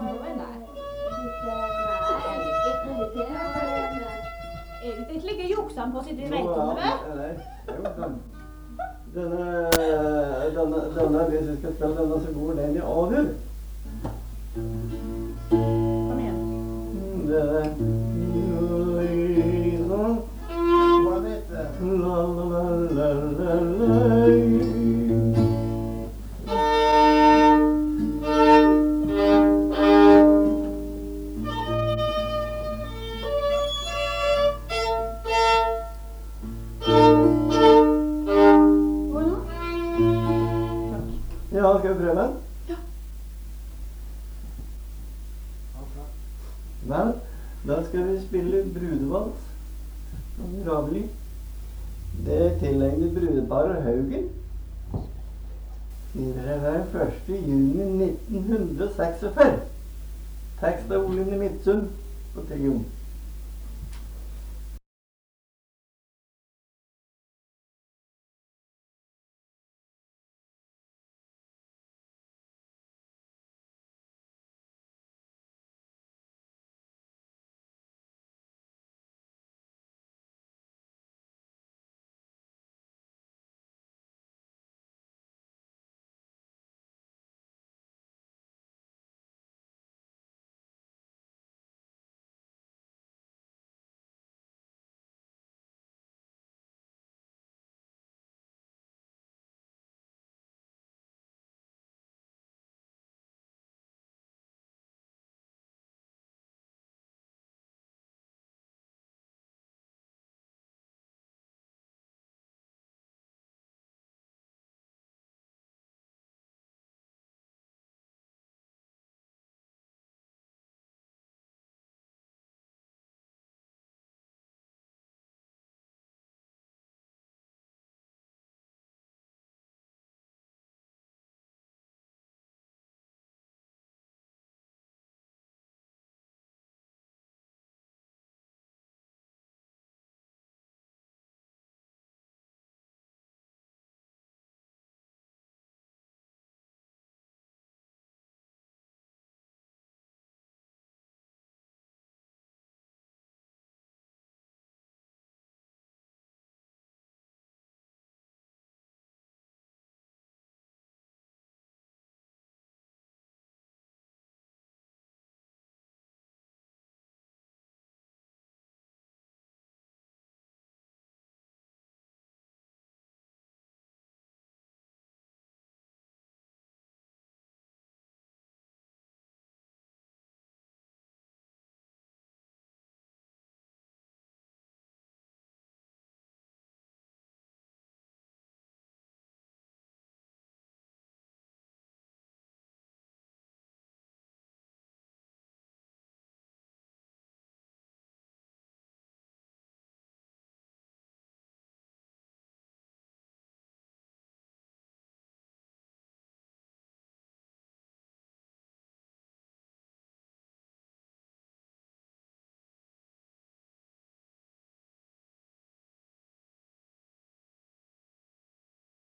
Nei. Det ligger juksene på sitt rettene, vet? Denne, hvis vi skal spille denne, så går den i A-dur. Kom igjen. Det er Hva vet du? la la la la la la. Ja, skal vi prøve? Ja. Vel, da skal vi spille brudevals. Ravely. Det er tilegnet brudeparet Haugen. Tidligere var 1. juni 1946. Tekst av Oline Midtsund på trion.